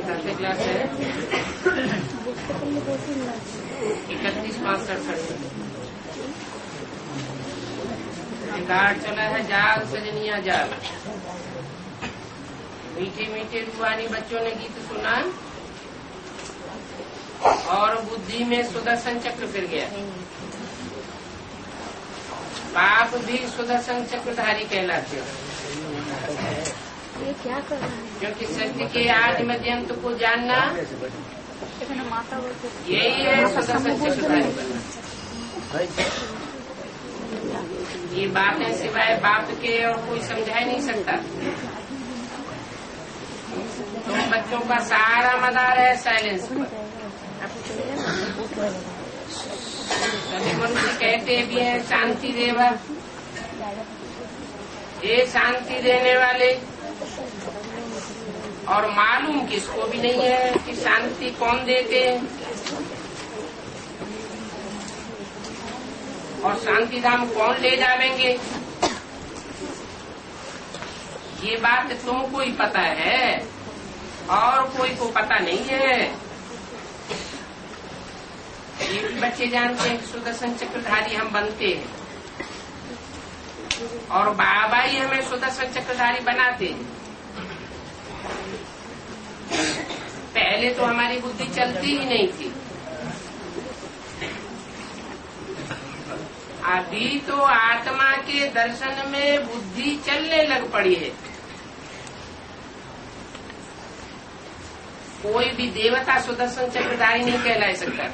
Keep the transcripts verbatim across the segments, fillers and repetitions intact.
Class है इकतीस पाँच सड़सठ गाड़ चला है जाल सजनिया जाल। मीठे मीठे रूहानी बच्चों ने गीत सुना और बुद्धि में सुदर्शन चक्र फिर गया। बाप भी सुदर्शन चक्रधारी कहलाते हैं ये क्या कर रहा है? क्योंकि सत्य के आदि मध्य अंत को जानना यही है सुदर्शन चक्रधारी बनना। ये बातें सिवाय बाप के और कोई समझा ही नहीं सकता। तुम बच्चों का सारा मदार है साइलेंस पर। सभी मनुष्य कहते भी हैं शांति देवा, ये शांति देने वाले, और मालूम किसको भी नहीं है कि शांति कौन देते हैं और शांति धाम कौन ले जावेंगे। ये बात तुमको ही पता है और कोई को पता नहीं है। ये भी बच्चे जानते हैं कि सुदर्शन चक्रधारी हम बनते हैं और बाबा ही हमें सुदर्शन चक्रधारी बनाते हैं। पहले तो हमारी बुद्धि चलती ही नहीं थी, अभी तो आत्मा के दर्शन में बुद्धि चलने लग पड़ी है। कोई भी देवता सुदर्शन चक्रधारी नहीं कहला सकता।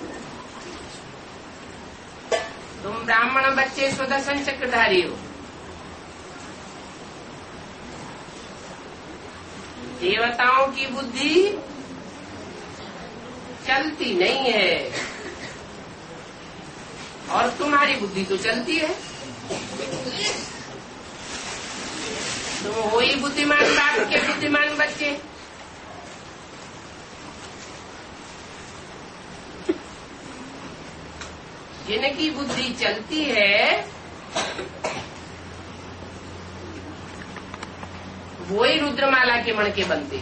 तुम ब्राह्मण बच्चे सुदर्शन चक्रधारी हो, देवताओं की बुद्धि चलती नहीं है और तुम्हारी बुद्धि तो चलती है। तुम हो ही बुद्धिमान बाप के बुद्धिमान बच्चे। जिनकी बुद्धि चलती है वो ही रुद्रमाला के मण के बनते।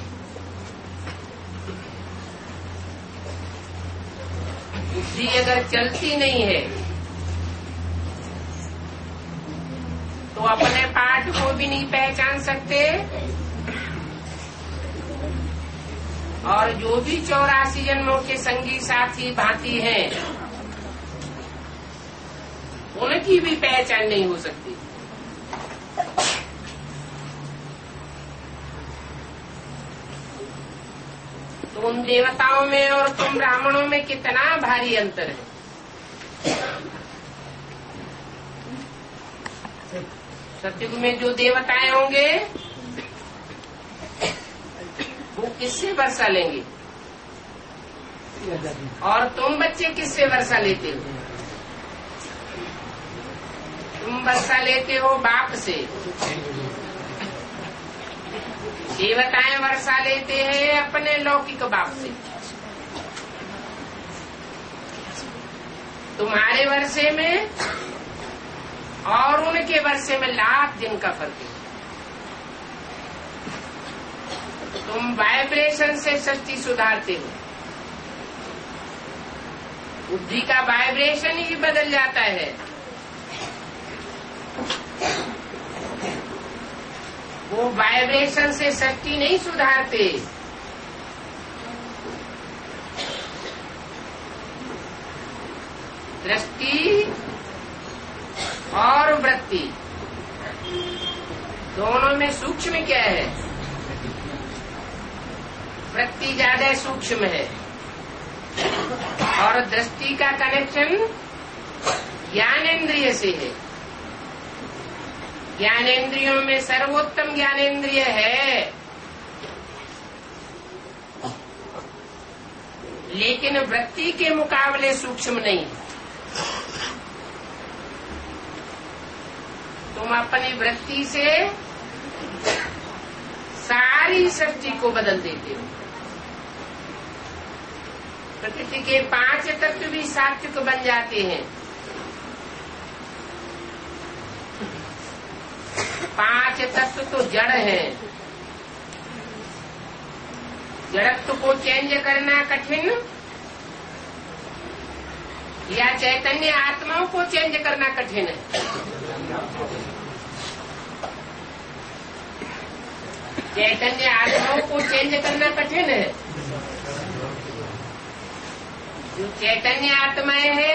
बुद्धि अगर चलती नहीं है तो अपने पाठ को भी नहीं पहचान सकते और जो भी चौरासी जन्मों के संगी साथी भांति हैं उनकी भी पहचान नहीं हो सकती। तो उन देवताओं में और तुम ब्राह्मणों में कितना भारी अंतर है। सतयुग में जो देवताएं होंगे वो किससे वर्षा लेंगे और तुम बच्चे किससे वर्षा लेते हो? तुम वर्षा लेते हो बाप से, देवताएं वर्षा लेते हैं अपने लौकिक बाप से। तुम्हारे वर्षे में और उनके वर्षे में लाख दिन का फर्क है। तुम वाइब्रेशन से सृष्टि सुधारते हो, बुद्धि का वाइब्रेशन ही बदल जाता है। वो वाइब्रेशन से सृष्टि नहीं सुधारते, दृष्टि और वृत्ति दोनों में सूक्ष्म क्या है? वृत्ति ज्यादा सूक्ष्म है और दृष्टि का कनेक्शन ज्ञानेंद्रिय से है। ज्ञानेंद्रियों में सर्वोत्तम ज्ञानेंद्रिय है, लेकिन वृत्ति के मुकाबले सूक्ष्म नहीं। तुम अपनी वृत्ति से सारी सृष्टि को बदल देते हो। प्रकृति के पांच तत्व भी सात्विक बन जाते हैं। पांच तत्व तो जड़ हैं, जड़त्व को चेंज करना कठिन या चैतन्य आत्माओं को चेंज करना कठिन है? चैतन्य आत्माओं को चेंज करना कठिन है। जो चैतन्य आत्माएं है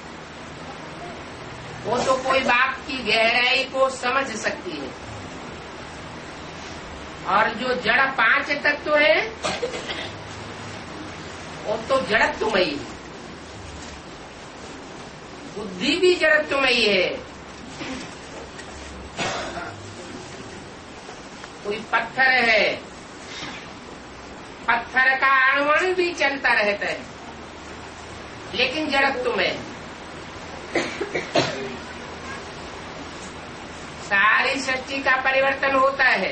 वो तो कोई बात की गहराई को समझ सकती है, और जो जड़ पांच तत्व है वो तो जड़त्वमयी है। बुद्धि भी जड़त्वमयी है। कोई पत्थर है, पत्थर का अणुअणु भी चलता रहता है, लेकिन जड़त्वमय है। सारी सृष्टि का परिवर्तन होता है।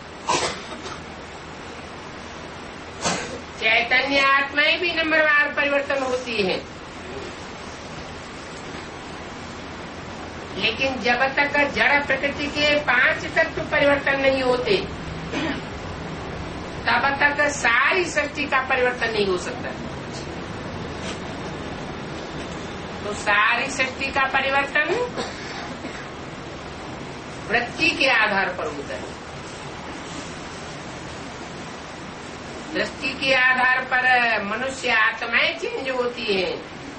चैतन्य आत्माएं भी नंबरवार परिवर्तन होती हैं, लेकिन जब तक जड़ प्रकृति के पांच तत्व परिवर्तन नहीं होते तब तक सारी सृष्टि का परिवर्तन नहीं हो सकता। तो सारी सृष्टि का परिवर्तन वृत्ति के आधार पर होता है। दृष्टि के आधार पर मनुष्य आत्माएं चेंज होती है।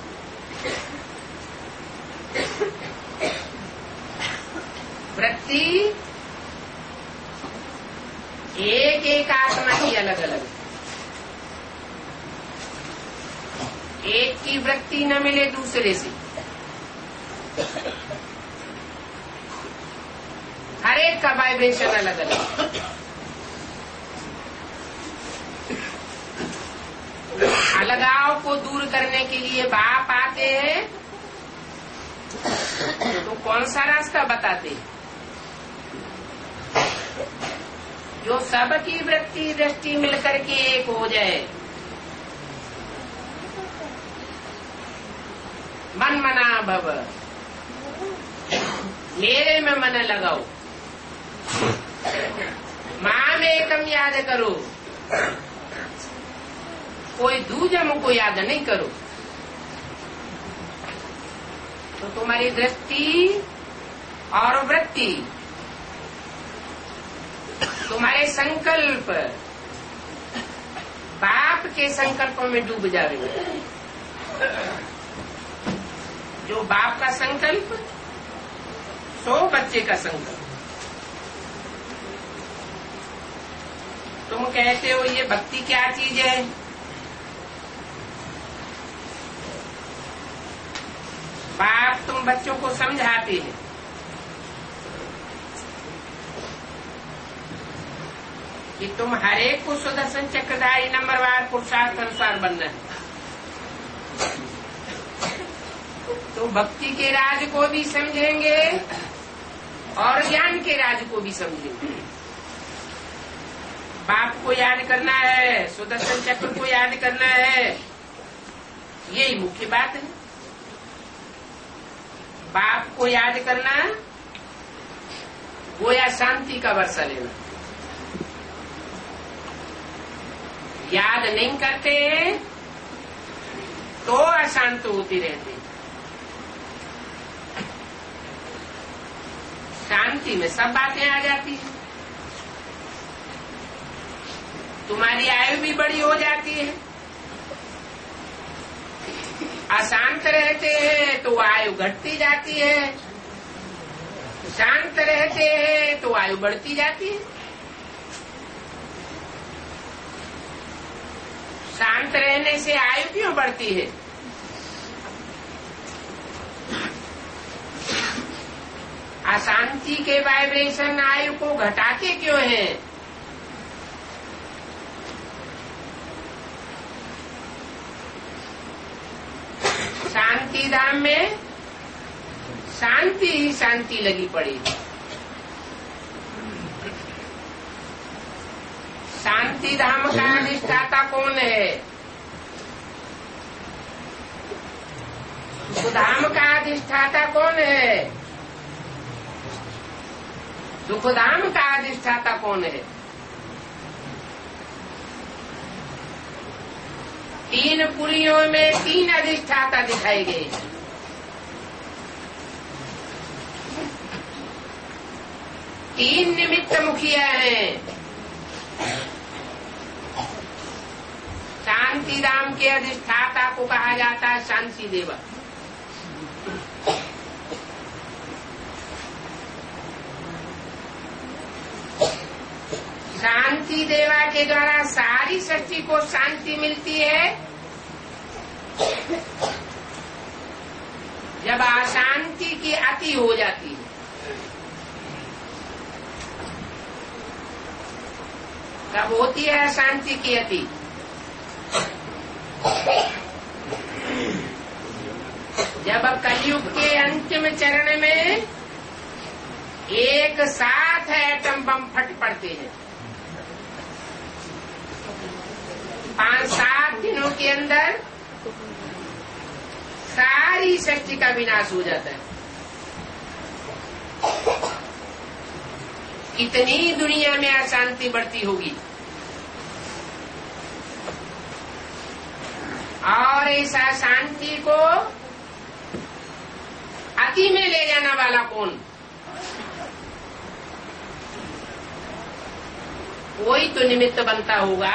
वृत्ति एक एक आत्मा की अलग अलग, एक की वृत्ति न मिले दूसरे से। हर एक का वाइब्रेशन अलग अलग। अलगाव को दूर करने के लिए बाप आते हैं तो कौन सा रास्ता बताते हैं? जो सबकी वृत्ति दृष्टि मिलकर के एक हो जाए। मन मना भव, मेरे में मन लगाओ, माम एकम याद करो, कोई दूजम को याद नहीं करो। तो तुम्हारी दृष्टि और वृत्ति, तुम्हारे संकल्प बाप के संकल्पों में डूब जाएंगे। जो बाप का संकल्प सो बच्चे का संकल्प। तुम कहते हो ये भक्ति क्या चीज है? बाप तुम बच्चों को समझाते हैं कि तुम हरेक को सुदर्शन चक्रधारी नंबरवार पुरुषार्थ अनुसार बनना है। तो भक्ति के राज को भी समझेंगे और ज्ञान के राज को भी समझेंगे। बाप को याद करना है, सुदर्शन चक्र को याद करना है, यही मुख्य बात है। बाप को याद करना गोया शांति का वर्षा लेना। याद नहीं करते तो अशांत होती रहती। शांति में सब बातें आ जाती हैं। तुम्हारी आयु भी बड़ी हो जाती है। अशांत रहते हैं तो आयु घटती जाती है, शांत रहते हैं तो आयु बढ़ती जाती है। शांत रहने से आयु क्यों बढ़ती है? अशांति के वाइब्रेशन आयु को घटाते क्यों हैं? शांति धाम में शांति ही शांति लगी पड़ी। शांति धाम का अधिष्ठाता कौन है? सुखधाम का अधिष्ठाता कौन है? दुखधाम का अधिष्ठाता कौन है? तीन पुलियों में तीन अधिष्ठाता दिखाए गए। तीन निमित्त मुखिया हैं। शांति धाम के अधिष्ठाता को कहा जाता है शांति देवा। शांति देवा के द्वारा सारी सृष्टि को शांति मिलती है। जब अशांति की अति हो जाती है, कब होती है अशांति की अति? जब कलयुग के अंतिम चरण में एक साथ एटम बम फट पड़ते हैं। पांच सात दिनों के अंदर सारी सृष्टि का विनाश हो जाता है। कितनी दुनिया में अशांति बढ़ती होगी। और इस अशांति को अति में ले जाने वाला कौन? कोई तो निमित्त बनता होगा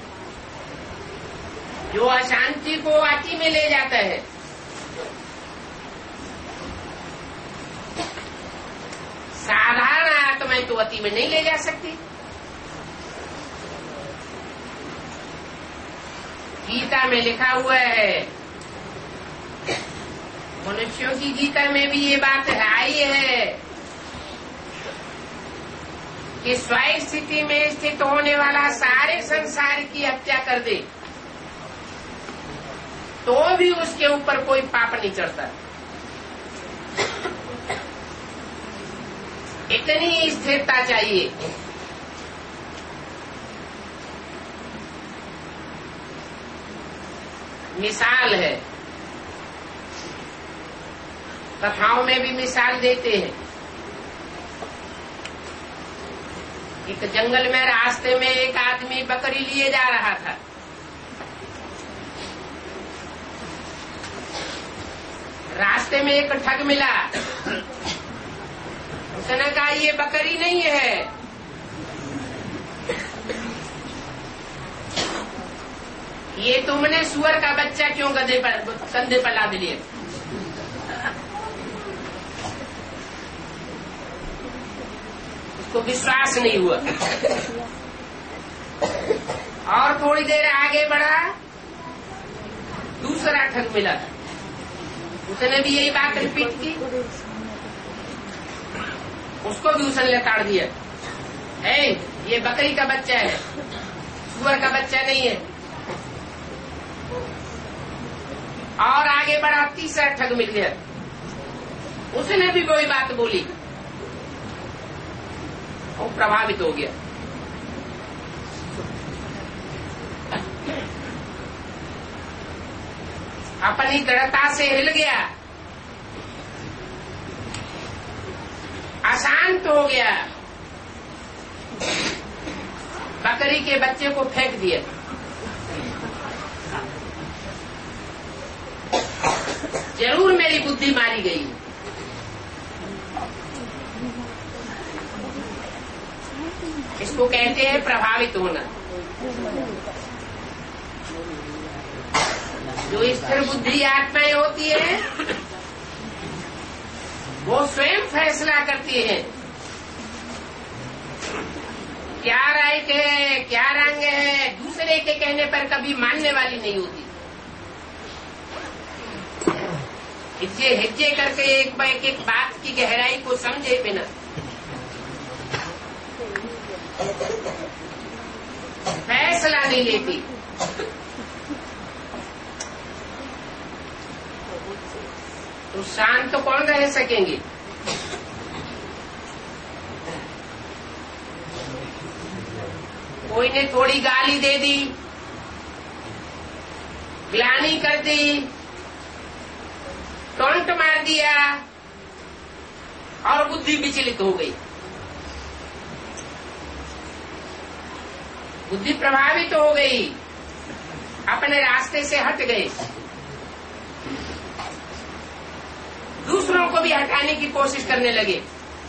जो अशांति को अति में ले जाता है। साधारण आत्माएं तो अति में नहीं ले जा सकती। गीता में लिखा हुआ है, मनुष्यों की गीता में भी ये बात आई है कि स्वयं स्थिति में स्थित होने वाला सारे संसार की हत्या कर दे तो भी उसके ऊपर कोई पाप नहीं चढ़ता। इतनी स्थिरता चाहिए। मिसाल है, कथाओं में भी मिसाल देते हैं। एक जंगल में रास्ते में एक आदमी बकरी लिए जा रहा था। रास्ते में एक ठग मिला। उसने कहा ये बकरी नहीं है, ये तुमने सुअर का बच्चा क्यों गधे पर कंधे पर लाद लिया? उसको विश्वास नहीं हुआ। और थोड़ी देर आगे बढ़ा, दूसरा ठग मिला। उसने भी यही बात रिपीट की। उसको भी उसने लताड़ दिया, ए, ये बकरी का बच्चा है, सुअर का बच्चा नहीं है। और आगे बढ़ा, तीसरा ठग मिल गया। उसने भी वही बात बोली और प्रभावित हो गया। अपनी दृढ़ता से हिल गया, अशांत हो गया, बकरी के बच्चे को फेंक दिया। जरूर मेरी बुद्धि मारी गई। इसको कहते हैं प्रभावित होना। जो स्थिर बुद्धि आत्माएं होती है वो स्वयं फैसला करती है क्या राइट है, क्या रंग है। दूसरे के कहने पर कभी मानने वाली नहीं होती। हिज्जे हिज्जे करके एक एक एक बात की गहराई को समझे बिना फैसला नहीं लेती। तो शांत तो कौन रह सकेंगे? कोई ने थोड़ी गाली दे दी, ग्लानि कर दी, टोंट मार दिया और बुद्धि विचलित हो गई, बुद्धि प्रभावित हो गई। अपने रास्ते से हट गए, दूसरों को भी हटाने की कोशिश करने लगे।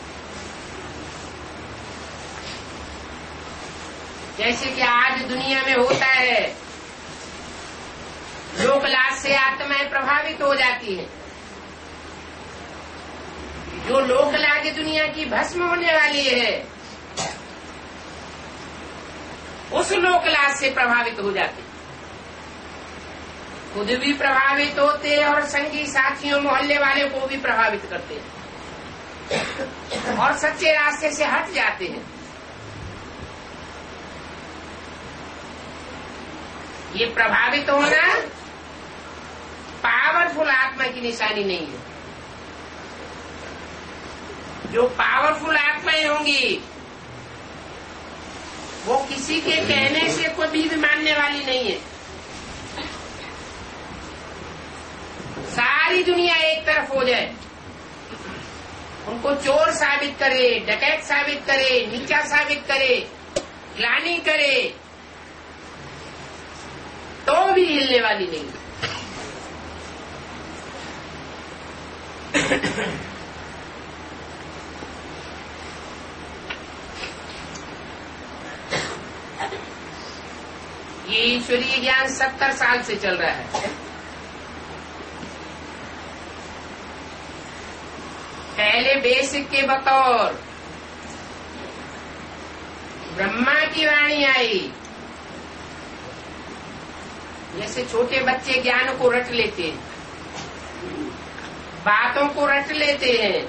जैसे कि आज दुनिया में होता है, लोकलाज से आत्माएं प्रभावित हो जाती हैं। जो लोकलाज दुनिया की भस्म होने वाली है, उस लोकलाज से प्रभावित हो जाते, खुद भी प्रभावित होते और संगी साथियों मोहल्ले वाले को भी प्रभावित करते हैं और सच्चे रास्ते से हट जाते हैं। ये प्रभावित होना पावरफुल आत्मा की निशानी नहीं है। जो पावरफुल आत्माएं होंगी वो किसी के कहने से कभी भी मानने वाली नहीं है। सारी दुनिया एक तरफ हो जाए, उनको चोर साबित करे, डकैत साबित करे, नीचा साबित करे, ग्लानि करे, तो भी हिलने वाली नहीं। ये ईश्वरीय ज्ञान सत्तर साल से चल रहा है। पहले बेसिक के बतौर ब्रह्मा की वाणी आई, जैसे छोटे बच्चे ज्ञान को रट लेते हैं, बातों को रट लेते हैं,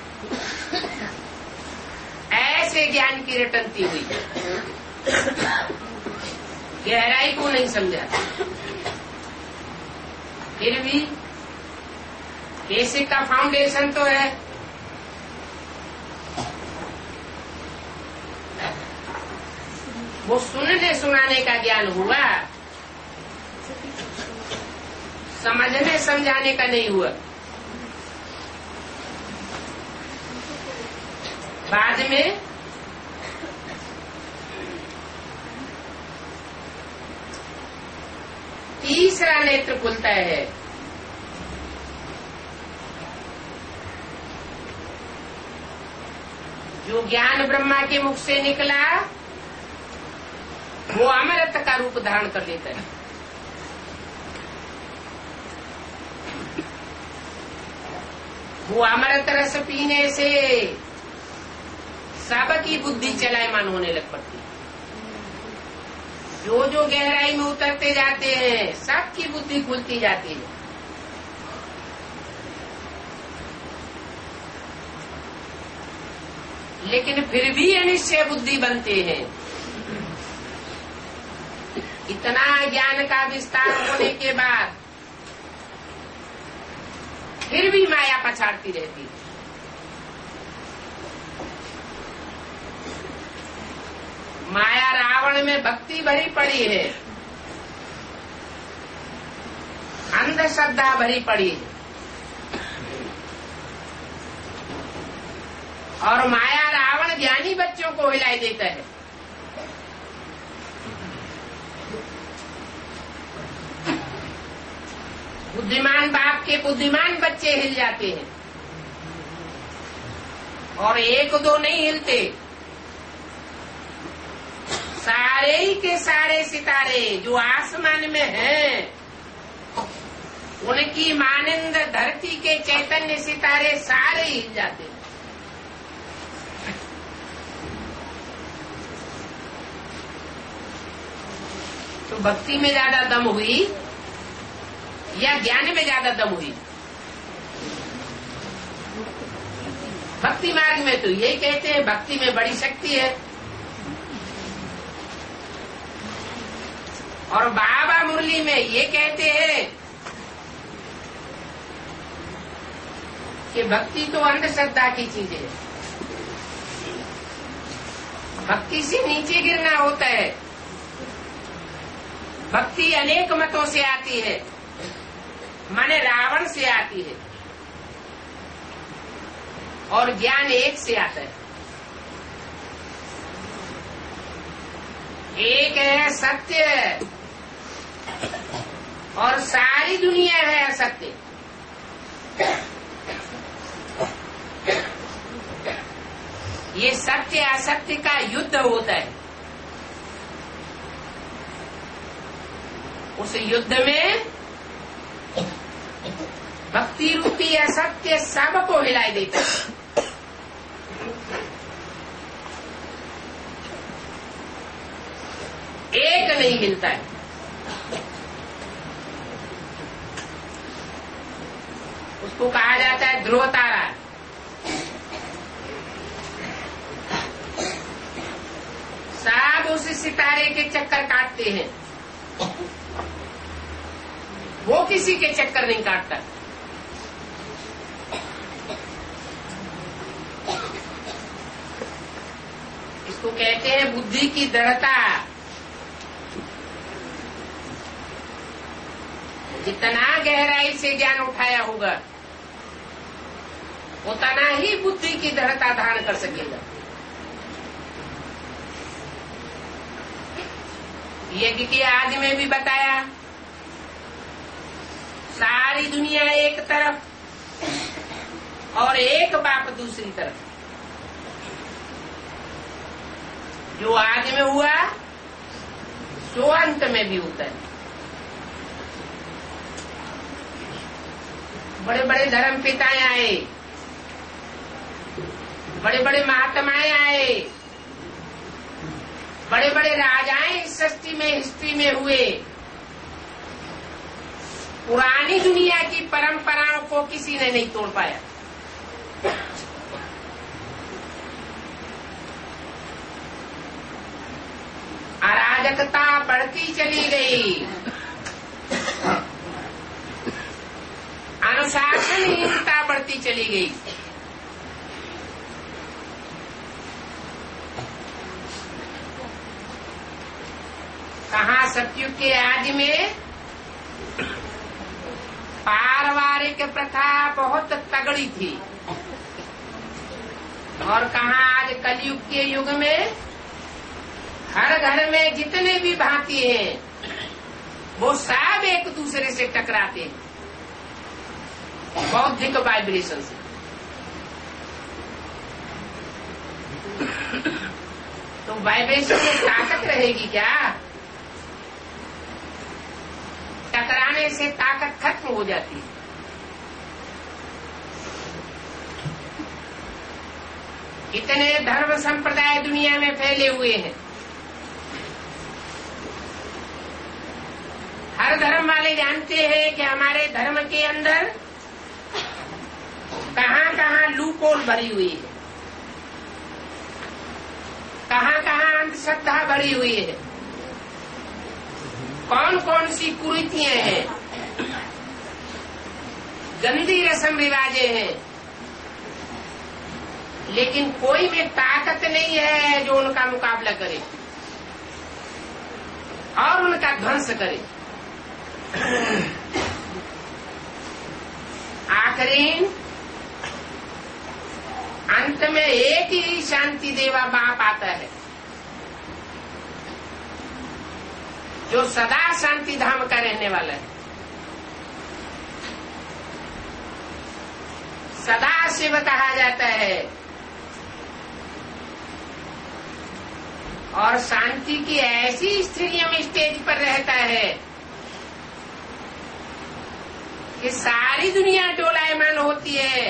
ऐसे ज्ञान की रटंती हुई, गहराई को नहीं समझा। फिर भी बेसिक का फाउंडेशन तो है। वो सुनने सुनाने का ज्ञान हुआ, समझने समझाने का नहीं हुआ। बाद में तीसरा नेत्र खुलता है, जो ज्ञान ब्रह्मा के मुख से निकला वो अमृत का रूप धारण कर लेता है। वो अमृत रस पीने से सबकी बुद्धि चलायमान होने लग पड़ती है। जो जो गहराई में उतरते जाते हैं सबकी बुद्धि खुलती जाती है। लेकिन फिर भी अनिश्चय बुद्धि बनते हैं। इतना ज्ञान का विस्तार होने के बाद फिर भी माया पछाड़ती रहती। माया रावण में भक्ति भरी पड़ी है, अंधश्रद्धा भरी पड़ी है, और माया रावण ज्ञानी बच्चों को हिलाई देता है। बुद्धिमान बाप के बुद्धिमान बच्चे हिल जाते हैं और एक दो नहीं हिलते, सारे ही के सारे सितारे जो आसमान में हैं उनकी मानंद धरती के चैतन्य सितारे सारे हिल जाते हैं। तो भक्ति में ज्यादा दम हुई या ज्ञान में ज्यादा दम हुई? भक्ति मार्ग में तो यही कहते हैं भक्ति में बड़ी शक्ति है, और बाबा मुरली में ये कहते हैं कि भक्ति तो अंधश्रद्धा की चीज है। भक्ति से नीचे गिरना होता है। भक्ति अनेक मतों से आती है, माने रावण से आती है, और ज्ञान एक से आता है। एक है सत्य, सारी दुनिया है असत्य। ये सत्य असत्य का युद्ध होता है। उस युद्ध में भक्ति रूपी असत्य सबको हिलाई देता है। एक नहीं हिलता है। उसको कहा जाता है ध्रुव तारा। सब उस सितारे के चक्कर काटते हैं, वो किसी के चक्कर नहीं काटता। इसको कहते हैं बुद्धि की दृढ़ता। जितना गहराई से ज्ञान उठाया होगा उतना ही बुद्धि की दृढ़ता धारण कर सकेगा। यज्ञ के आदि में भी बताया, सारी दुनिया एक तरफ और एक बाप दूसरी तरफ। जो आदि में हुआ सो अंत में भी होता है। बड़े बड़े धर्म पिताएं आए, बड़े बड़े महात्माएं आए, बड़े बड़े राजाएं इस सृष्टि में हिस्ट्री में हुए। पुरानी दुनिया की परंपराओं को किसी ने नहीं तोड़ पाया। अराजकता बढ़ती चली गई, अनुशासनहीनता बढ़ती चली गई। कहाँ सतयुग के आदि में पारिवारिक प्रथा बहुत तगड़ी थी, और कहाँ आज कलयुग के युग में हर घर में जितने भी भांति हैं वो सब एक दूसरे से टकराते हैं बौद्धिक वाइब्रेशन से। तो वाइब्रेशन में ताकत रहेगी क्या? टकराने से ताकत खत्म हो जाती है। इतने धर्म संप्रदाय दुनिया में फैले हुए हैं। हर धर्म वाले जानते हैं कि हमारे धर्म के अंदर कहाँ कहाँ लूपोल भरी हुई है, कहाँ कहाँ अंधश्रद्धा भरी हुई है, कौन कौन सी कुरीतियां हैं, गंदी रस्म रिवाजें हैं। लेकिन कोई में ताकत नहीं है जो उनका मुकाबला करे और उनका ध्वंस करे। आखिरी अंत में एक ही शांति देवा बाप आता है जो सदा शांति धाम का रहने वाला है। सदा शिव कहा जाता है और शांति की ऐसी स्थितियों में स्टेज पर रहता है कि सारी दुनिया डोलायमान होती है।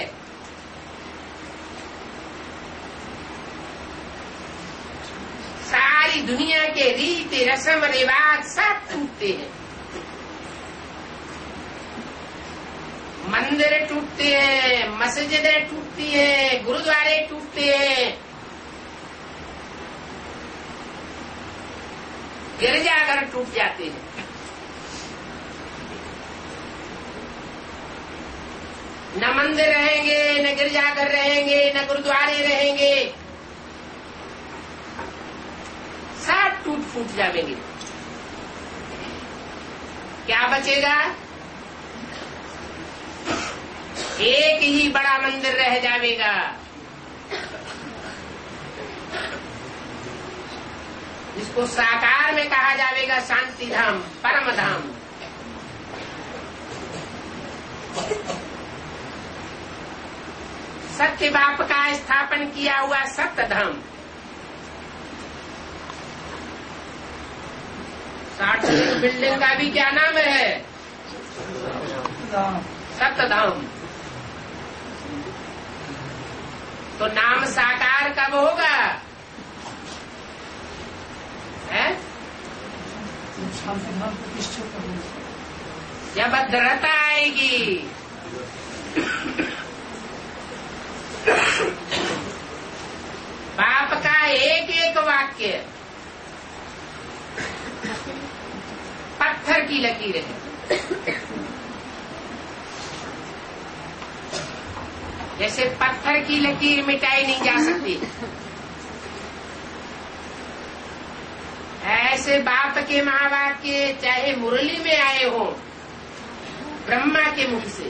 सारी दुनिया के रीति रस्म रिवाज सब टूटते हैं, मंदिर टूटते हैं, मस्जिदें टूटती हैं, गुरुद्वारे टूटते हैं, गिरजाघर टूट जाते हैं। न मंदिर रहेंगे, न गिरजाघर रहेंगे, न गुरुद्वारे रहेंगे, सब टूट फूट जाएंगे। क्या बचेगा? एक ही बड़ा मंदिर रह जाएगा, जिसको साकार में कहा जाएगा शांति धाम, परम धाम। सत्य बाप का स्थापन किया हुआ सत्य धाम, साठ बिल्डिंग का भी क्या नाम है? सत्य धाम। तो नाम साकार कब होगा? है जब दृढ़ता आएगी। बाप का एक एक वाक्य पत्थर की लकीर है। जैसे पत्थर की लकीर मिटाई नहीं जा सकती, ऐसे बाप के महावाक्य चाहे मुरली में आए हो ब्रह्मा के मुख से,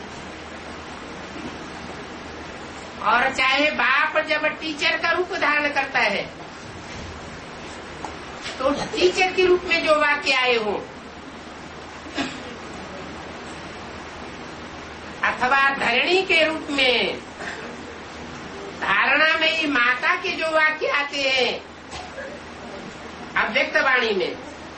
और चाहे बाप जब टीचर का रूप धारण करता है तो टीचर के रूप में जो वाक्य आए हो, अथवा धरणी के रूप में धारणा में ही माता के जो वाक्य आते हैं अव्यक्त वाणी में,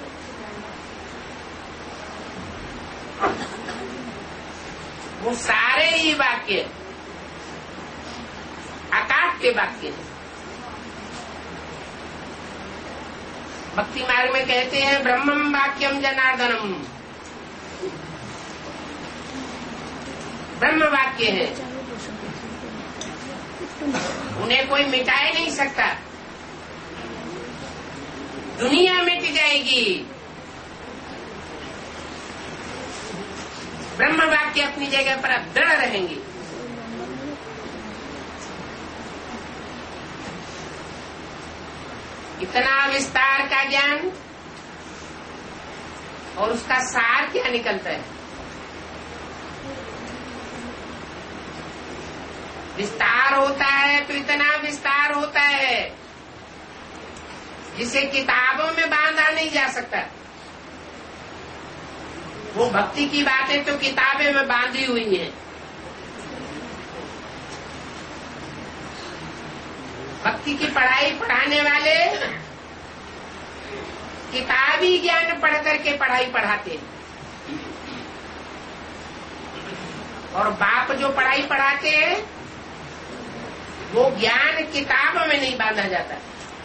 वो सारे ही वाक्य आकाश के वाक्य हैं। भक्ति मार्ग में कहते हैं ब्रह्मम वाक्यम जनार्दनम, ब्रह्म वाक्य है, उन्हें कोई मिटा ही नहीं सकता। दुनिया मिट जाएगी, ब्रह्म वाक्य अपनी जगह पर दृढ़ रहेंगे। इतना विस्तार का ज्ञान और उसका सार क्या निकलता है? विस्तार होता है तो इतना विस्तार होता है जिसे किताबों में बांधा नहीं जा सकता। वो भक्ति की बातें तो किताबें में बांधी हुई हैं। भक्ति की पढ़ाई पढ़ाने वाले किताबी ज्ञान पढ़ करके पढ़ाई पढ़ाते हैं, और बाप जो पढ़ाई पढ़ाते हैं वो ज्ञान किताब में नहीं बांधा जाता।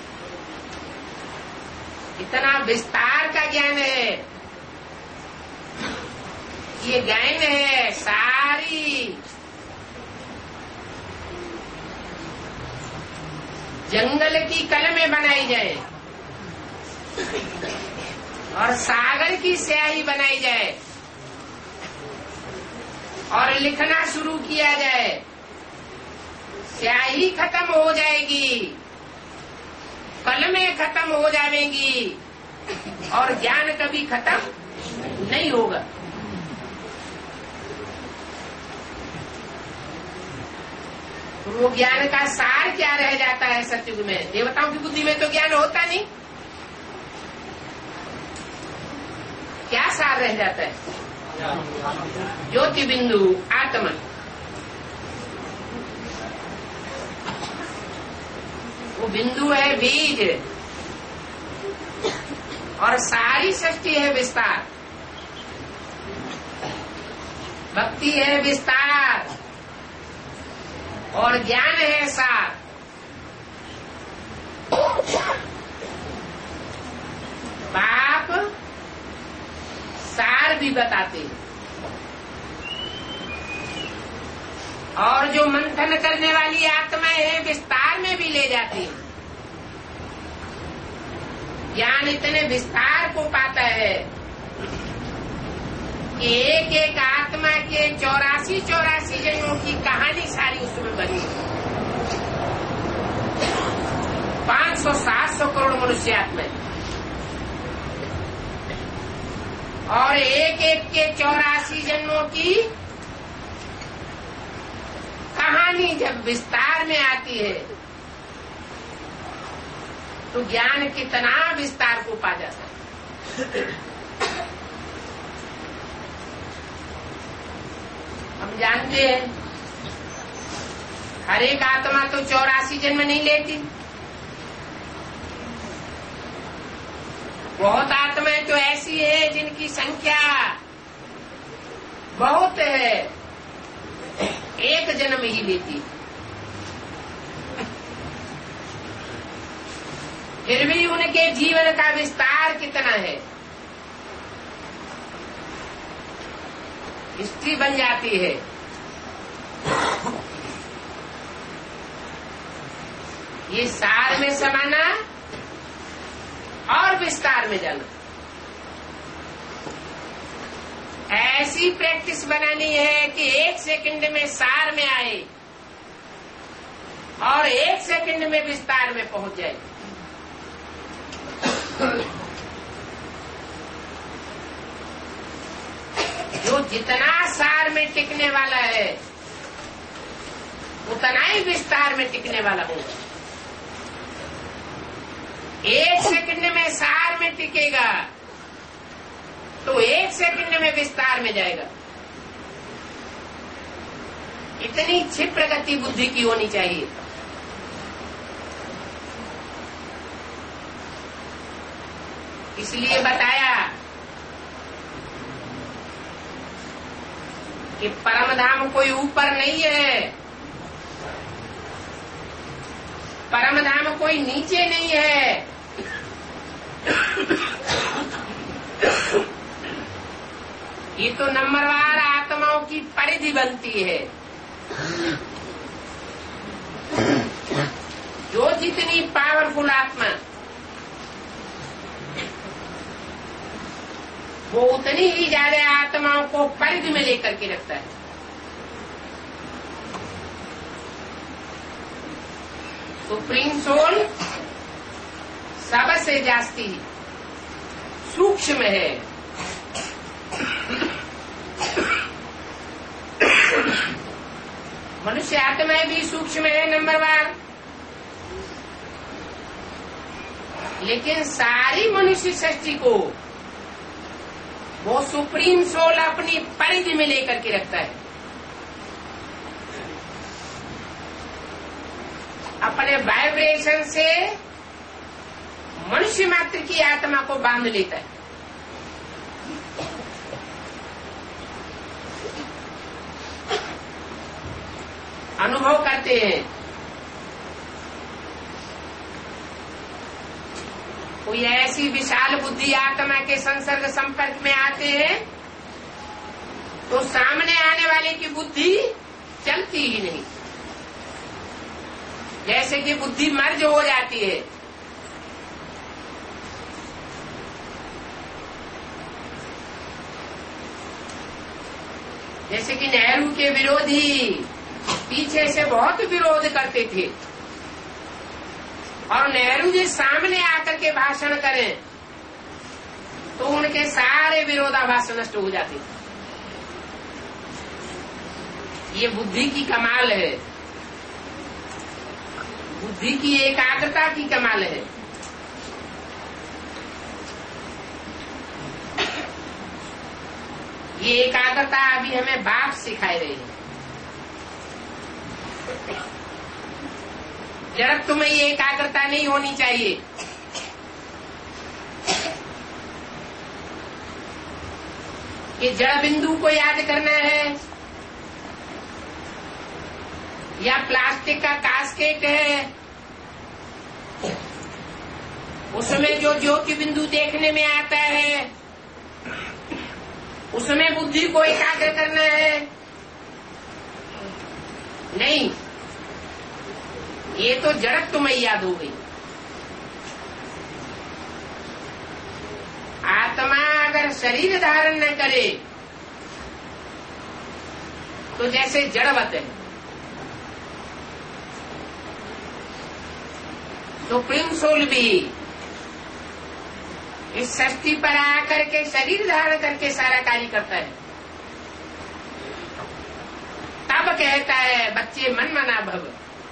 इतना विस्तार का ज्ञान है, ये ज्ञान है सारी जंगल की कलमें बनाई जाए और सागर की स्याही बनाई जाए और लिखना शुरू किया जाए, स्याही खत्म हो जाएगी, कलमें खत्म हो जाएंगी और ज्ञान कभी खत्म नहीं होगा। तो वो ज्ञान का सार क्या रह जाता है सतयुग में? देवताओं की बुद्धि में तो ज्ञान होता नहीं, क्या सार रह जाता है? ज्योति बिंदु आत्मा। वो बिंदु है बीज और सारी सृष्टि है विस्तार। भक्ति है विस्तार और ज्ञान है सार। बाप सार भी बताते हैं और जो मंथन करने वाली आत्माएं हैं विस्तार में भी ले जाती है। ज्ञान इतने विस्तार को पाता है कि एक एक आत्मा के चौरासी चौरासी जन्मों की कहानी सारी उसमें बनी। पांच सौ सात सौ करोड़ मनुष्य आत्माएं और एक एक के चौरासी जन्मों की कहानी जब विस्तार में आती है तो ज्ञान कितना विस्तार को पा जाता है। हम जानते हैं हर एक आत्मा तो चौरासी जन्म नहीं लेती। बहुत आत्माएं तो ऐसी है जिनकी संख्या बहुत है, एक जन्म ही लेती, फिर भी उनके जीवन का विस्तार कितना है। स्त्री बन जाती है, ये सार में समाना और विस्तार में जाना, ऐसी प्रैक्टिस बनानी है कि एक सेकंड में सार में आए और एक सेकंड में विस्तार में पहुंच जाए। जो जितना सार में टिकने वाला है उतना ही विस्तार में टिकने वाला होगा। एक सेकंड में सार में टिकेगा तो एक सेकंड में विस्तार में जाएगा। इतनी क्षिप्र गति बुद्धि की होनी चाहिए। इसलिए बताया कि परम धाम कोई ऊपर नहीं है, परम धाम कोई नीचे नहीं है। ये तो नंबरवार आत्माओं की परिधि बनती है। जो जितनी पावरफुल आत्मा वो उतनी ही ज्यादा आत्माओं को परिधि में लेकर के रखता है। सुप्रीम सोल सबसे जास्ती सूक्ष्म है। मनुष्य आत्माएं भी सूक्ष्म है नंबरवार, लेकिन सारी मनुष्य सृष्टि को वो सुप्रीम सोल अपनी परिधि में लेकर के रखता है, अपने वाइब्रेशन से मनुष्य मात्र की आत्मा को बांध लेता है। अनुभव करते हैं, कोई ऐसी विशाल बुद्धि आत्मा के संसर्ग संपर्क में आते हैं तो सामने आने वाले की बुद्धि चलती ही नहीं, जैसे कि बुद्धि मर्ज हो जाती है। जैसे कि नेहरू के विरोधी पीछे से बहुत विरोध करते थे और नेहरू जी सामने आकर के भाषण करें तो उनके सारे विरोधाभास नष्ट हो जाते थे। ये बुद्धि की कमाल है, बुद्धि की एकाग्रता की कमाल है। ये एकाग्रता अभी हमें बाप सिखाए रहे हैं। जड़त्व में ये एकाग्रता नहीं होनी चाहिए। कि जड़ बिंदु को याद करना है या प्लास्टिक का कास्केट है, उसमें जो ज्योति बिंदु देखने में आता है उसमें बुद्धि को एकाग्र करना है, नहीं। ये तो जड़त्व में याद हो गई। आत्मा अगर शरीर धारण न करे तो जैसे जड़वत है। सुप्रीम सोल भी इस सृष्टि पर आकर के शरीर धारण करके सारा कार्य करता है। तब कहता है बच्चे मन मना भव,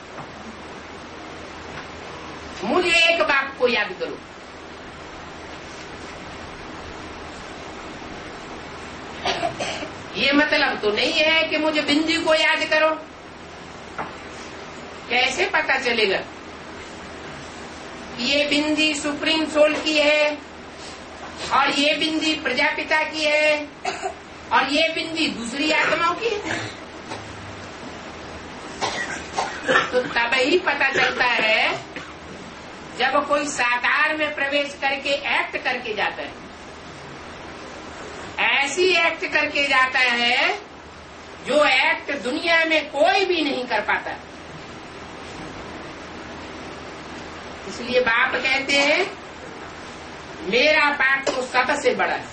मुझे एक बात को याद करो। ये मतलब तो नहीं है कि मुझे बिंदु को याद करो, कैसे पता चलेगा कि ये बिंदी सुप्रीम सोल की है और ये बिंदी प्रजापिता की है और ये बिंदी दूसरी आत्माओं की है? तो तब ही पता चलता है जब कोई साकार में प्रवेश करके एक्ट करके जाता है। ऐसी एक्ट करके जाता है जो एक्ट दुनिया में कोई भी नहीं कर पाता। इसलिए बाप कहते हैं मेरा पाठ तो सबसे बड़ा है।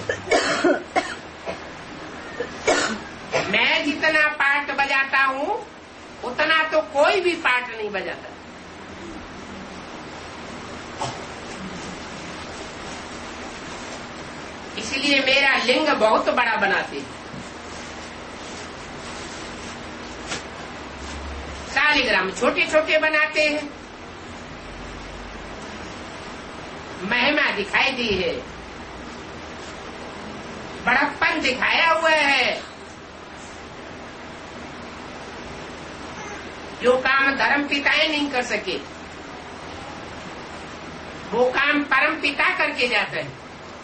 मैं जितना पाठ बजाता हूँ उतना तो कोई भी पाठ नहीं बजाता। इसलिए मेरा लिंग बहुत बड़ा बनाते हैं। शालिग्राम छोटे छोटे बनाते हैं, महिमा दिखाई दी है, बड़प्पन दिखाया हुआ है। जो काम धर्म पिताएं नहीं कर सके वो काम परम पिता करके जाता है।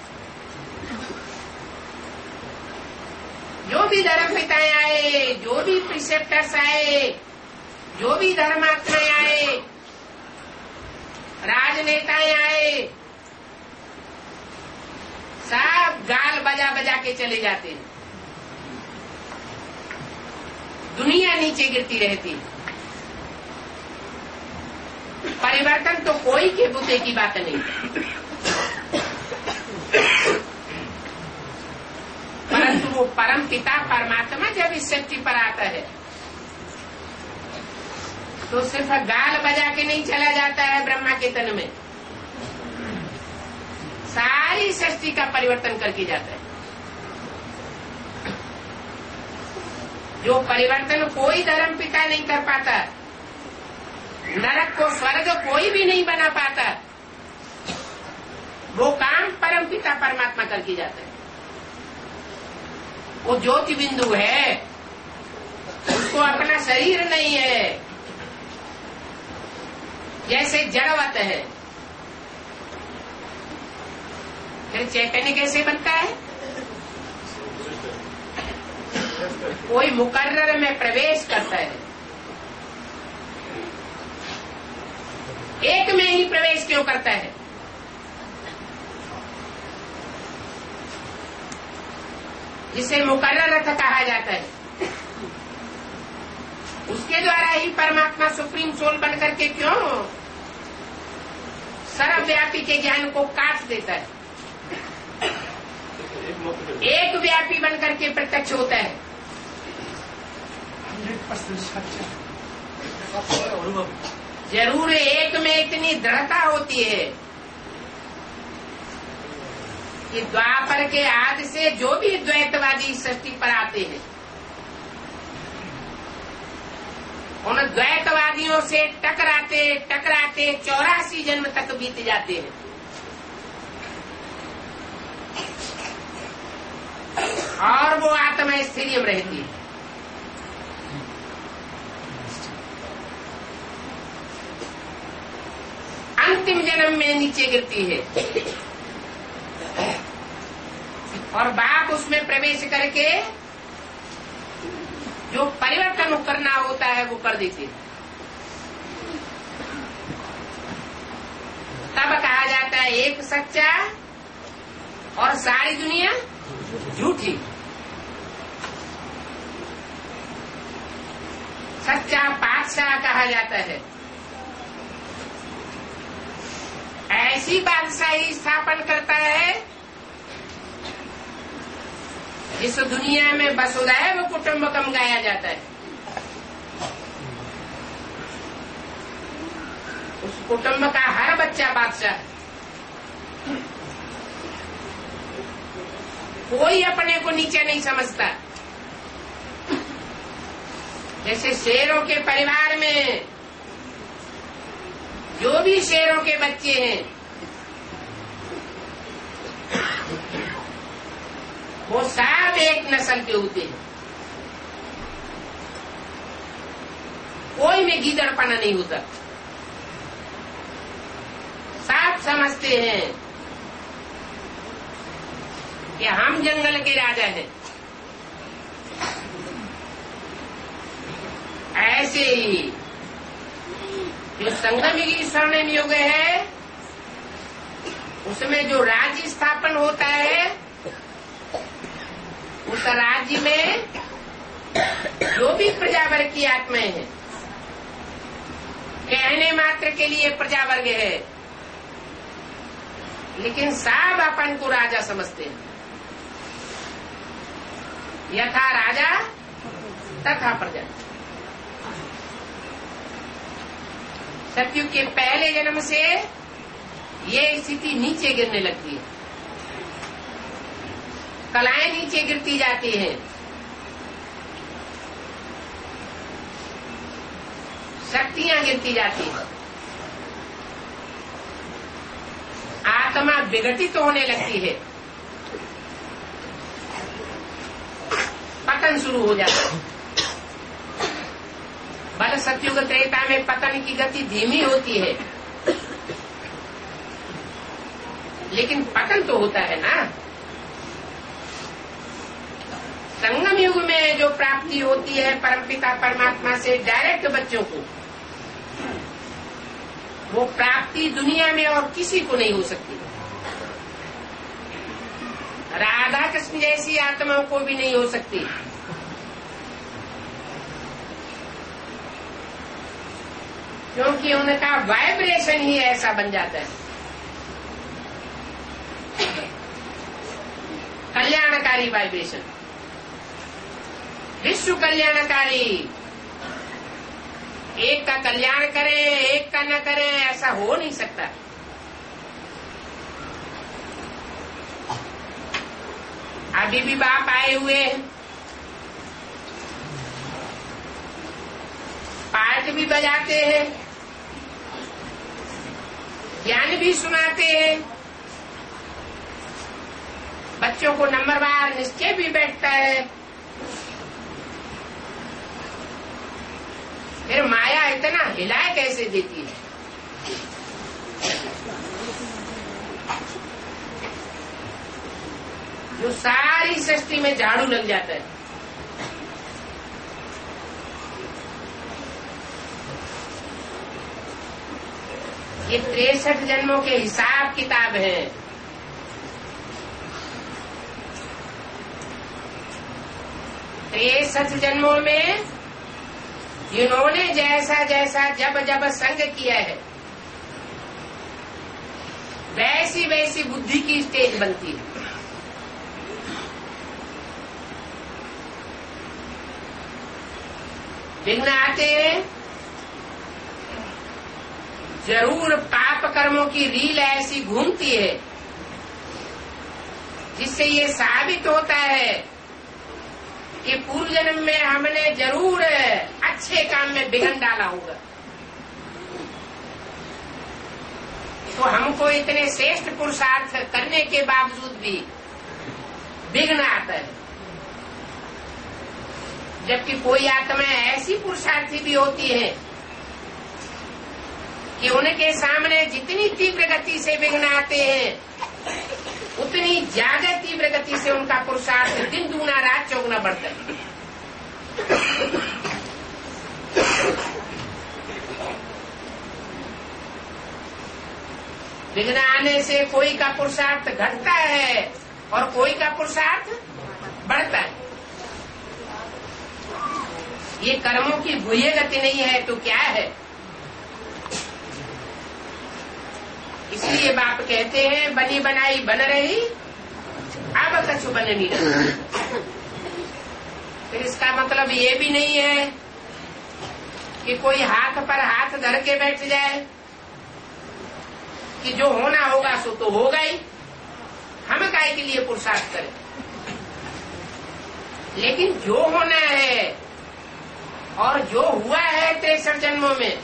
जो भी धर्म पिताएं आए, जो भी प्रिसेप्टर्स आए, जो भी धर्मात्माएं आए, राजनेताएं आए, सब गाल बजा बजा के चले जाते हैं। दुनिया नीचे गिरती रहती। परिवर्तन तो कोई के बुद्धि की बात नहीं, परंतु वो परम पिता परमात्मा जब इस सृष्टि पर आता है तो सिर्फ गाल बजा के नहीं चला जाता है ब्रह्मा के तन में, सारी सृष्टि का परिवर्तन करके जाता है। जो परिवर्तन कोई धर्म पिता नहीं कर पाता, नरक को स्वर्ग कोई भी नहीं बना पाता, वो काम परम पिता परमात्मा करके जाता है। वो ज्योति बिंदु है, उसको अपना शरीर नहीं है, जैसे जड़वत है। फिर चैतन्य कैसे बनता है? कोई मुकर्रर में प्रवेश करता है। एक में ही प्रवेश क्यों करता है? जिसे मुकर्रर रथ कहा जाता है, उसके द्वारा ही परमात्मा सुप्रीम सोल बन करके क्यों सर्वव्यापी के ज्ञान को काट देता है? एक व्यापी बन करके प्रत्यक्ष होता है। जरूर एक में इतनी दृढ़ता होती है कि द्वापर के आदि से जो भी द्वैतवादी सृष्टि पर आते हैं, उन द्वैतवादियों से टकराते टकराते चौरासी जन्म तक बीत जाते हैं। और वो आत्मा स्थिर रहती है। अंतिम जन्म में नीचे गिरती है और बाप उसमें प्रवेश करके जो परिवर्तन करना होता है वो कर देते हैं। तब कहा जाता है एक सच्चा और सारी दुनिया झूठी। सच्चा बादशाह कहा जाता है। ऐसी बादशाही स्थापन करता है जिस दुनिया में वसुधैव कुटुंबकम गाया जाता है। उस कुटुंब का हर बच्चा बादशाह है। कोई अपने को नीचे नहीं समझता। जैसे शेरों के परिवार में जो भी शेरों के बच्चे हैं वो सब एक नस्ल के होते हैं। कोई में गीदड़पना नहीं होता। साफ समझते हैं कि हम जंगल के राजा हैं। ऐसे ही जो संगम युग स्वर्णिम युग है, उसमें जो राज्य स्थापन होता है, उस राज्य में जो भी प्रजावर्ग की आत्माएं हैं, कहने मात्र के लिए प्रजावर्ग है, लेकिन सब अपन को राजा समझते हैं। यथा राजा तथा प्रजा। सतयुग के पहले जन्म से ये स्थिति नीचे गिरने लगती है, कलाएं नीचे गिरती जाती हैं, शक्तियां गिरती जाती हैं, आत्मा विघटित होने लगती है, पतन शुरू हो जाता है। बल सतयुग त्रेता में पतन की गति धीमी होती है, लेकिन पतन तो होता है ना। संगम युग में जो प्राप्ति होती है परमपिता परमात्मा से डायरेक्ट बच्चों को, वो प्राप्ति दुनिया में और किसी को नहीं हो सकती। राधा कृष्ण जैसी आत्माओं को भी नहीं हो सकती। क्योंकि उनका वाइब्रेशन ही ऐसा बन जाता है। कल्याणकारी वाइब्रेशन, विश्व कल्याणकारी। एक का कल्याण करे, एक का न करे, ऐसा हो नहीं सकता। अभी भी बाप आए हुए हैं, पाठ भी बजाते हैं, ज्ञान भी सुनाते हैं, बच्चों को नंबरवार निश्चय भी बैठता है। फिर माया इतना हिलाए कैसे देती है? जो सारी सृष्टि में झाड़ू लग जाता है। ये तिरसठ जन्मों के हिसाब किताब है। तिरसठ जन्मों में जिन्होंने जैसा जैसा जब जब संग किया है, वैसी वैसी बुद्धि की स्टेज बनती है। विघ्न आते हैं, जरूर पाप कर्मों की रील ऐसी घूमती है जिससे ये साबित होता है कि पूर्व जन्म में हमने जरूर अच्छे काम में विघ्न डाला होगा, तो हमको इतने श्रेष्ठ पुरुषार्थ करने के बावजूद भी विघ्न आता है। जबकि कोई आत्माएं ऐसी पुरुषार्थी भी होती है कि उनके सामने जितनी तीव्र गति से विघ्न आते हैं, उतनी ज्यादा तीव्र गति से उनका पुरुषार्थ दिन दूना रात चौगुना बढ़ता है। विघ्न आने से कोई का पुरुषार्थ घटता है और कोई का पुरुषार्थ बढ़ता है। ये कर्मों की गुह्य गति नहीं है तो क्या है? इसलिए बाप कहते हैं बनी बनाई बन रही, अब कछु बन नहीं रहा। फिर इसका मतलब ये भी नहीं है कि कोई हाथ पर हाथ धर के बैठ जाए कि जो होना होगा सो तो होगा ही, हम काहे के लिए पुरुषार्थ करें। लेकिन जो होना है और जो हुआ है तिरसठ जन्मों में,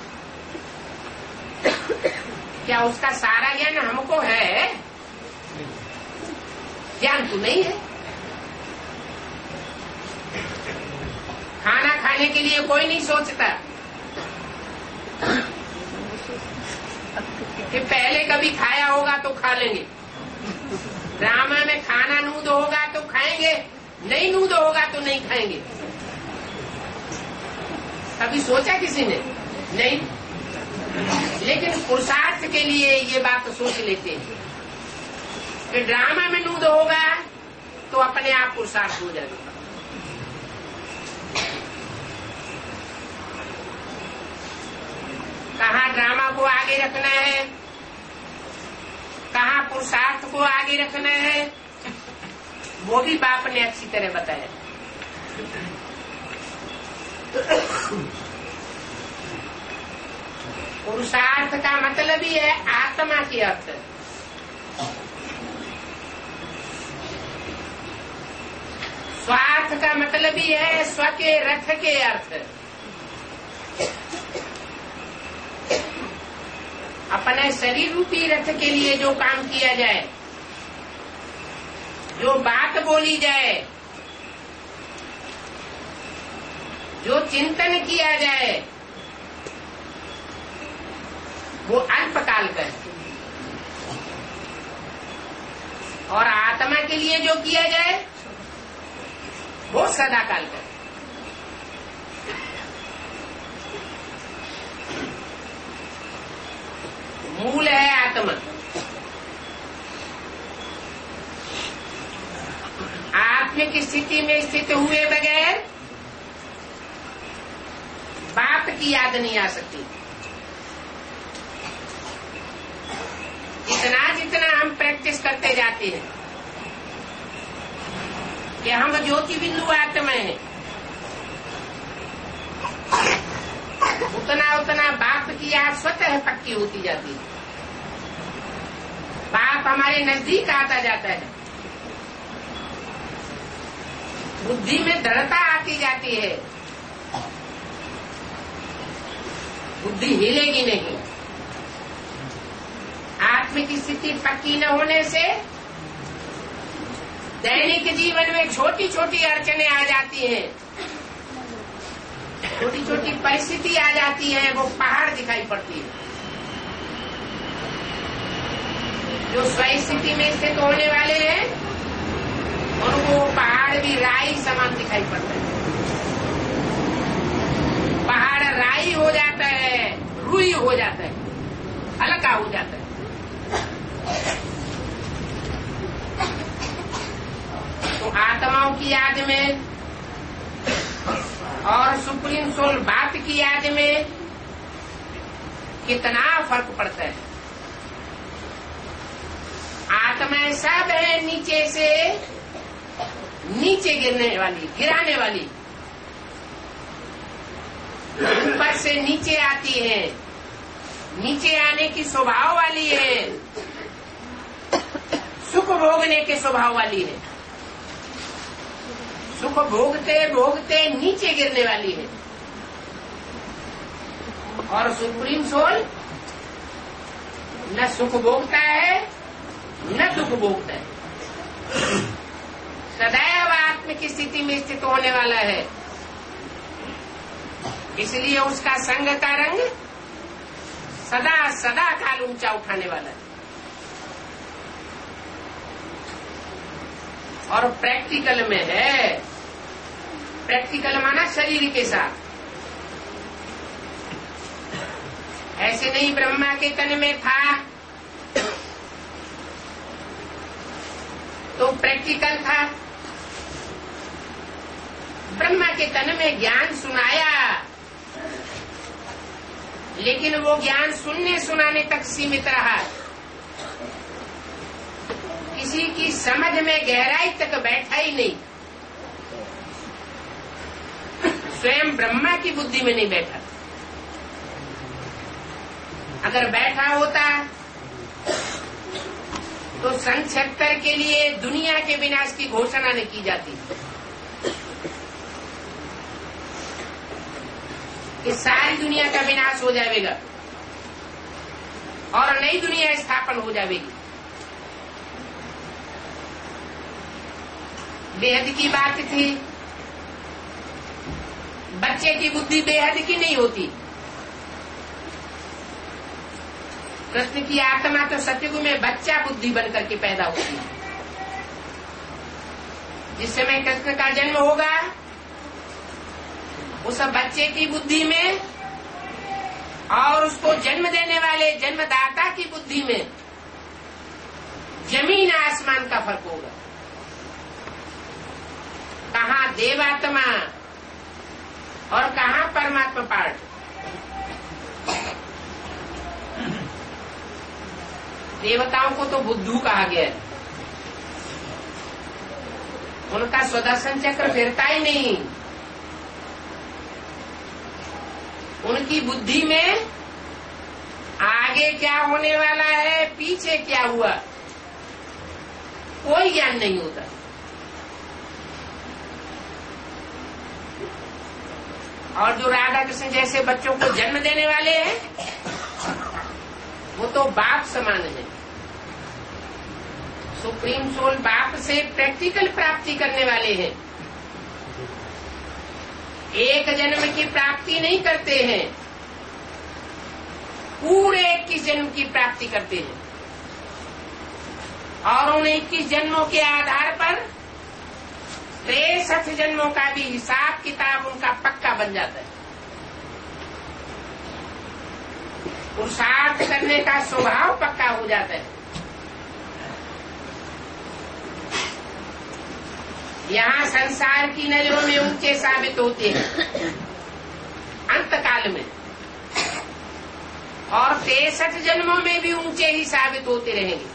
क्या उसका सारा ज्ञान हमको है? ज्ञान तो नहीं है। खाना खाने के लिए कोई नहीं सोचता कि पहले कभी खाया होगा तो खा लेंगे, ड्रामा में खाना नूद होगा तो खाएंगे, नहीं नूद होगा तो नहीं खाएंगे। कभी सोचा किसी ने? नहीं। लेकिन पुरुषार्थ के लिए ये बात सोच लेते हैं कि ड्रामा में नूद होगा तो अपने आप पुरुषार्थ हो जाएगा। कहाँ ड्रामा को आगे रखना है, कहाँ पुरुषार्थ को आगे रखना है, वो भी बाप ने अच्छी तरह बताया। पुरुषार्थ का मतलब ही है आत्मा के अर्थ। स्वार्थ का मतलब ही है स्व के रथ के अर्थ। अपने शरीर रूपी रथ के लिए जो काम किया जाए, जो बात बोली जाए, जो चिंतन किया जाए, वो अल्पकाल का है। और आत्मा के लिए जो किया जाए वो सदाकाल का है। मूल है आत्मा। आत्मिक स्थिति में स्थित हुए बगैर बाप की याद नहीं आ सकती। जितना जितना हम प्रैक्टिस करते जाते हैं कि हम ज्योति बिंदु आत्मा है, उतना उतना बाप की याद स्वतः पक्की होती जाती है। बाप हमारे नजदीक आता जाता है, बुद्धि में दृढ़ता आती जाती है, बुद्धि हिलेगी नहीं। आत्मिक स्थिति पक्की न होने से दैनिक जीवन में छोटी छोटी अड़चने आ जाती हैं, छोटी छोटी परिस्थिति आ जाती है, वो पहाड़ दिखाई पड़ती है। जो स्वस्थिति में स्थित होने वाले हैं उनको पहाड़ भी राई समान दिखाई पड़ता है। पहाड़ राई हो जाता है, रुई हो जाता है, हल्का हो जाता है। तो आत्माओं की याद में और सुप्रीम सोल बात की याद में कितना फर्क पड़ता है। आत्मा सब है नीचे से नीचे गिरने वाली, गिराने वाली, ऊपर से नीचे आती है, नीचे आने की स्वभाव वाली है, सुख भोगने के स्वभाव वाली है, सुख भोगते भोगते नीचे गिरने वाली है। और सुप्रीम सोल न सुख भोगता है न दुख भोगता है, सदैव आत्मिक स्थिति में स्थित होने वाला है। इसलिए उसका संग का रंग सदा सदा काल ऊंचा उठाने वाला है। और प्रैक्टिकल में है, प्रैक्टिकल माना शरीर के साथ। ऐसे नहीं ब्रह्मा के तन में था तो प्रैक्टिकल था, ब्रह्मा के तन में ज्ञान सुनाया, लेकिन वो ज्ञान सुनने सुनाने तक सीमित रहा, किसी की समझ में गहराई तक बैठा ही नहीं, स्वयं ब्रह्मा की बुद्धि में नहीं बैठा। अगर बैठा होता तो सन छिहत्तर के लिए दुनिया के विनाश की घोषणा न की जाती कि सारी दुनिया का विनाश हो जाएगा और नई दुनिया स्थापन हो जाएगी। बेहद की बात थी, बच्चे की बुद्धि बेहद की नहीं होती, कृष्ण की आत्मा तो सतयुग में बच्चा बुद्धि बन करके पैदा होती है। जिस समय कृष्ण का जन्म होगा उस बच्चे की बुद्धि में और उसको जन्म देने वाले जन्मदाता की बुद्धि में जमीन आसमान का फर्क होगा। कहाँ देवात्मा और कहाँ परमात्मा पार्ट। देवताओं को तो बुद्धू कहा गया है, उनका सुदर्शन चक्र फिरता ही नहीं। उनकी बुद्धि में आगे क्या होने वाला है, पीछे क्या हुआ, कोई ज्ञान नहीं होता। और जो राधा कृष्ण जैसे बच्चों को जन्म देने वाले हैं वो तो बाप समान है। सुप्रीम सोल बाप से प्रैक्टिकल प्राप्ति करने वाले हैं। एक जन्म की प्राप्ति नहीं करते हैं, पूरे इक्कीस जन्म की प्राप्ति करते हैं। और उन इक्कीस जन्मों के आधार पर तिरसठ जन्मों का भी हिसाब किताब उनका पक्का बन जाता है। पुरुषार्थ करने का स्वभाव पक्का हो जाता है। यहाँ संसार की नजरों में ऊंचे साबित होते हैं अंतकाल में, और तिरसठ जन्मों में भी ऊंचे ही साबित होते रहेंगे।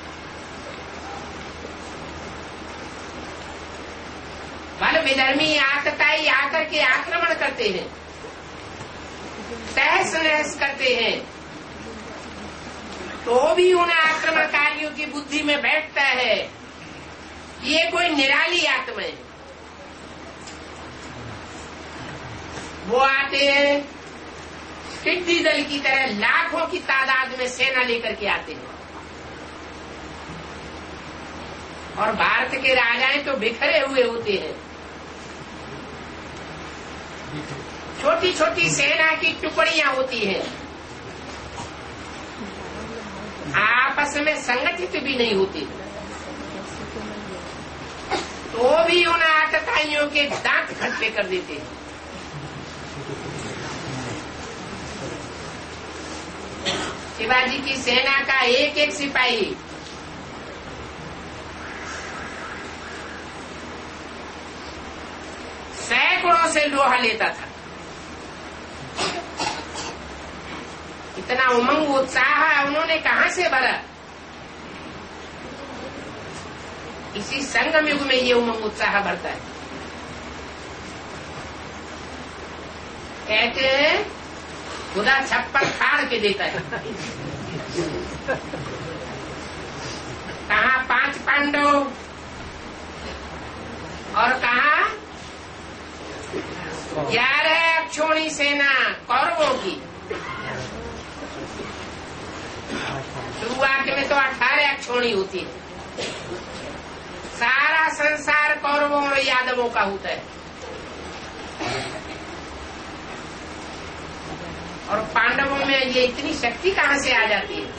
बल विधर्मी आतताई आकर के आक्रमण करते हैं, तहस नहस करते हैं, तो भी उन आक्रमणकारियों की बुद्धि में बैठता है ये कोई निराली आत्मा है। वो आते हैं टिड्डी दल की तरह, लाखों की तादाद में सेना लेकर के आते हैं। और भारत के राजाएं तो बिखरे हुए होते हैं। छोटी छोटी सेना की टुकड़ियां होती हैं, आपस में संगठित भी नहीं होती, तो भी उन आतताइयों के दांत खट्टे कर देते हैं। शिवाजी की सेना का एक एक सिपाही सैकड़ों से लोहा लेता था। इतना उमंग उत्साह उन्होंने कहां से भरा? इसी संगम युग में ये उमंग उत्साह भरता है। कहते हैं खुदा छप्पर फाड़ के देता है। कहा पांच पांडव और कहा ग्यारह अक्षोणी सेना कौरवों की। शुरुआत में तो अठारह अक्षोणी होती है। सारा संसार कौरवों और यादवों का होता है, और पांडवों में ये इतनी शक्ति कहां से आ जाती है?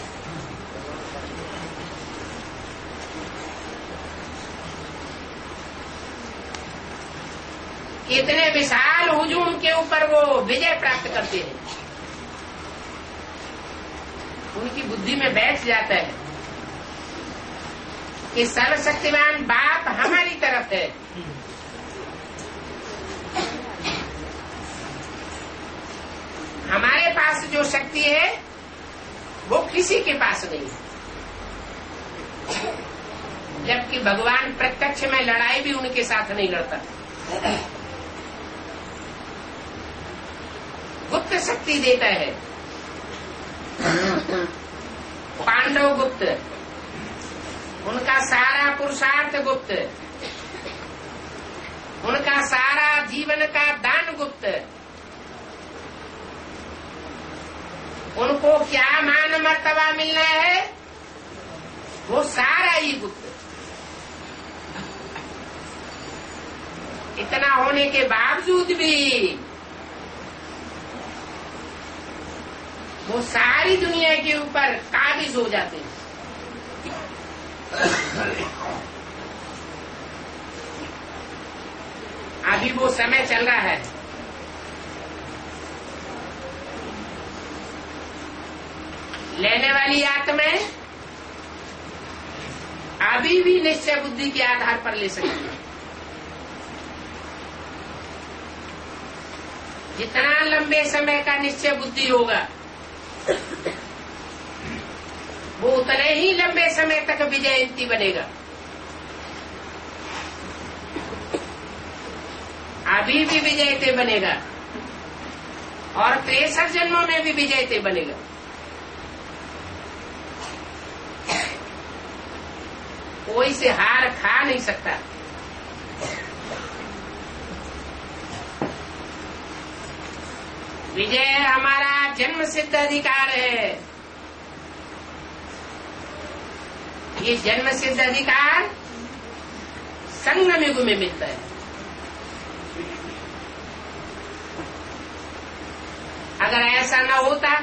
कितने विशाल हुजूम के ऊपर वो विजय प्राप्त करते हैं। उनकी बुद्धि में बैठ जाता है कि सर्वशक्तिमान बाप हमारी तरफ है। हमारे पास जो शक्ति है वो किसी के पास नहीं। जबकि भगवान प्रत्यक्ष में लड़ाई भी उनके साथ नहीं लड़ता। गुप्त शक्ति देता है। पांडव गुप्त, उनका सारा पुरुषार्थ गुप्त, उनका सारा जीवन का दान गुप्त, उनको क्या मान मर्तबा मिलना है वो सारा ही गुप्त। इतना होने के बावजूद भी वो सारी दुनिया के ऊपर काबिज हो जाते हैं। अभी वो समय चल रहा है। लेने वाली आत्माएं अभी भी निश्चय बुद्धि के आधार पर ले सकती है। जितना लंबे समय का निश्चय बुद्धि होगा वो उतने ही लंबे समय तक विजयंती बनेगा। अभी भी विजयते बनेगा और तिरसठ जन्मों में भी विजयते बनेगा। कोई से हार खा नहीं सकता। विजय हमारा जन्म सिद्ध अधिकार है। ये जन्म सिद्ध अधिकार संगम युग में मिलता है। अगर ऐसा न होता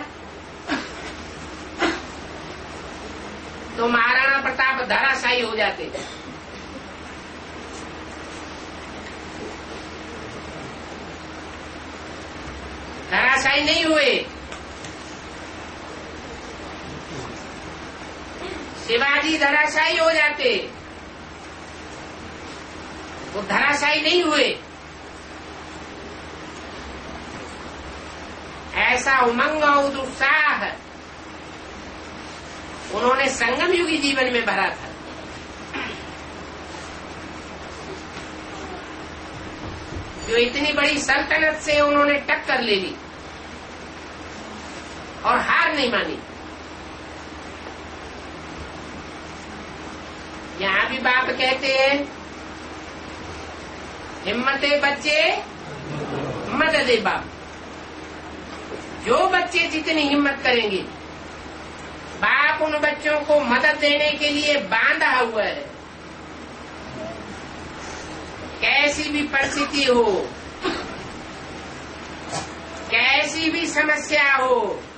तो महाराणा प्रताप धराशायी हो जाते। धराशायी नहीं हुए। शिवाजी धराशायी हो जाते, वो धराशायी नहीं हुए। ऐसा उमंग और उत्साह उन्होंने संगम युगी जीवन में भरा था। जो इतनी बड़ी सल्तनत से उन्होंने टक्कर ले ली और हार नहीं मानी। यहाँ भी बाप कहते हैं हिम्मते बच्चे मददे बाप। जो बच्चे जितनी हिम्मत करेंगे बाप उन बच्चों को मदद देने के लिए बांधा हुआ है। कैसी भी परिस्थिति हो, कैसी भी समस्या हो,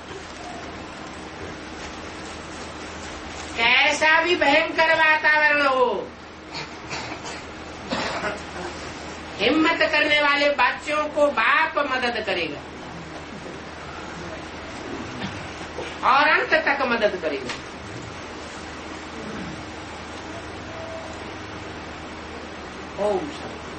कैसा भी भयंकर वातावरण हो, हिम्मत करने वाले बच्चों को बाप मदद करेगा और अंत तक मदद करेगा। ओम शांति।